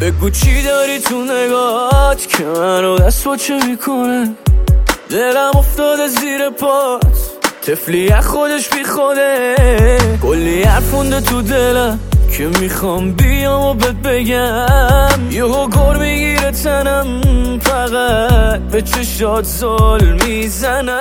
بگو چی داری تو نگات که منو دست باچه میکنه. دلم افتاده زیر پات، طفلی از خودش بی خوده. کلی حرفونده تو دلم که میخوام بیام و بهت بگم. یهو گر میگیره تنم، فقط به چشات زل میزنم.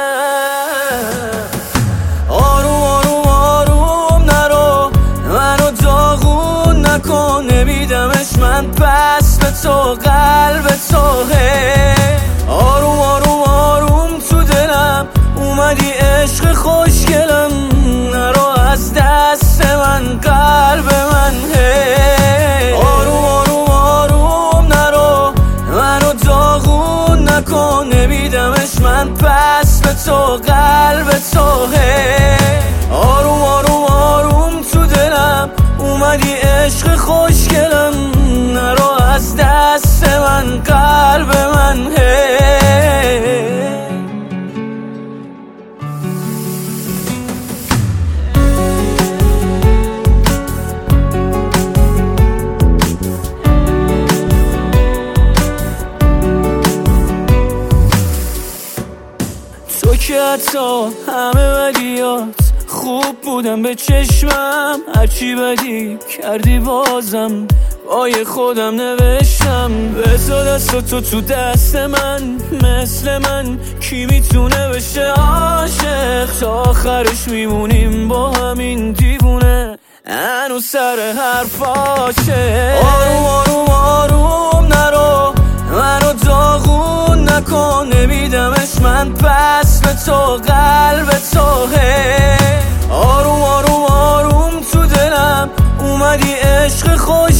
آروم آروم آروم نرو، منو داغون نکن. نمیدمش من پس به تو، قلب توه. آروم آروم آروم تو دلم اومدی عشق خوشگلم. نرو از دست من، قلب من. آروم آروم آروم نرو، منو داغون نکن. نمیدمش من پس به تو، قلب توه. آروم آروم آروم تو دلم اومدی عشق خوشگلم. نرو از دست من، قلب من. تو که حتی همه بدیات خوب بودم به چشمم. هرچی بدی کردی بازم بای خودم نوشتم. بذار دست تو دست من، مثل من کی میتونه بشه عاشق؟ تا آخرش میمونیم با همین دیوونه، هنوز سر حرفاشه. آروم آروم آروم نرو، منو داغون نکن. نمیدمش من پس به تو، قلب توه. آروم آروم آروم تو دلم اومدی عشق خوش